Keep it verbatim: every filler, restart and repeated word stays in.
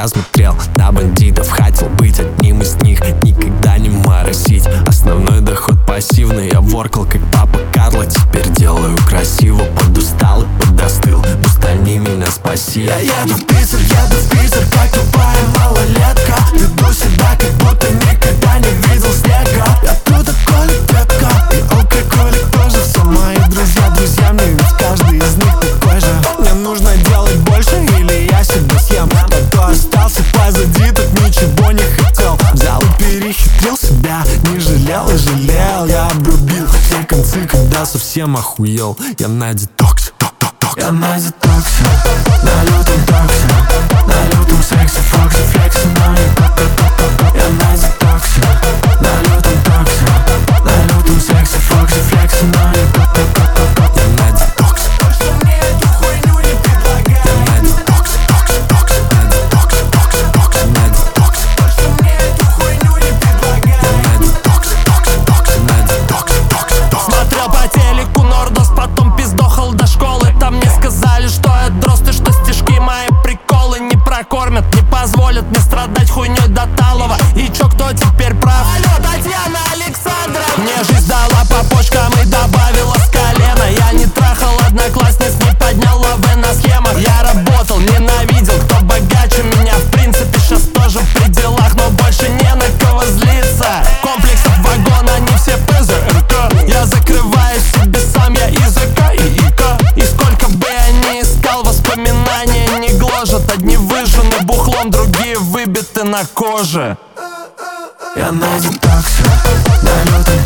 Я смотрел на бандитов, хотел быть одним из них, никогда не моросить. Основной доход пассивный, я воркал как папа Карло. Теперь делаю красиво, подустал и подостыл. Пустани меня, спаси. Я еду в Питер, еду в Питер, как тупая малолетка. Веду себя, как будто никогда не видел снега. Я оттуда Колик, детка, и алкоголик тоже. Все мои друзья друзьями, ведь каждый из них такой же. Мне нужно делать больше, или я себя съем. Тот, кто остался позади, тот ничего не хотел. Взял и перехитрил себя, не жалел и жалел. Я обрубил все концы, когда совсем охуел. Я на детоксе, я на детоксе, на лютом токсе, на лютом сексе, фоксе, флексе, но не то-то-то-то. Я на детоксе, на лютом токсе, на лютом сексе, фоксе, флексе, но не то-то-то-то. Я на детоксе, больше мне эту хуйню не предлагай. Я на детоксе, токсе, токсе, на детоксе, токсе, токсе, на детоксе. Больше мне эту хуйню не предлагай. Я на детоксе, токсе, токсе, на детоксе, токсе, токсе. Смотрел по телеку Нордос, потом пиздохал до школы. Там мне сказали, что я дрозд и что стишки мои приколы не прокормят, не позволят мне страдать хуйней до талого. И чё, кто теперь прав? Алло, Татьяна Александровна! Мне жизнь дала по почкам и добавила с колена. Я не трахал одноклассниц, не поднял лавы на схемах. Я работал, ненавидел, кто богаче меня. В принципе, сейчас тоже при делах, но больше не на кого злиться. Комплексов вагон, они все ПЗРК. Я закрываю себе сам, я языка и ика. И сколько бы я ни искал, воспоминания не гложат. Одни выжжены бухлом, другие выбиты на коже. Я на детоксе, на лютом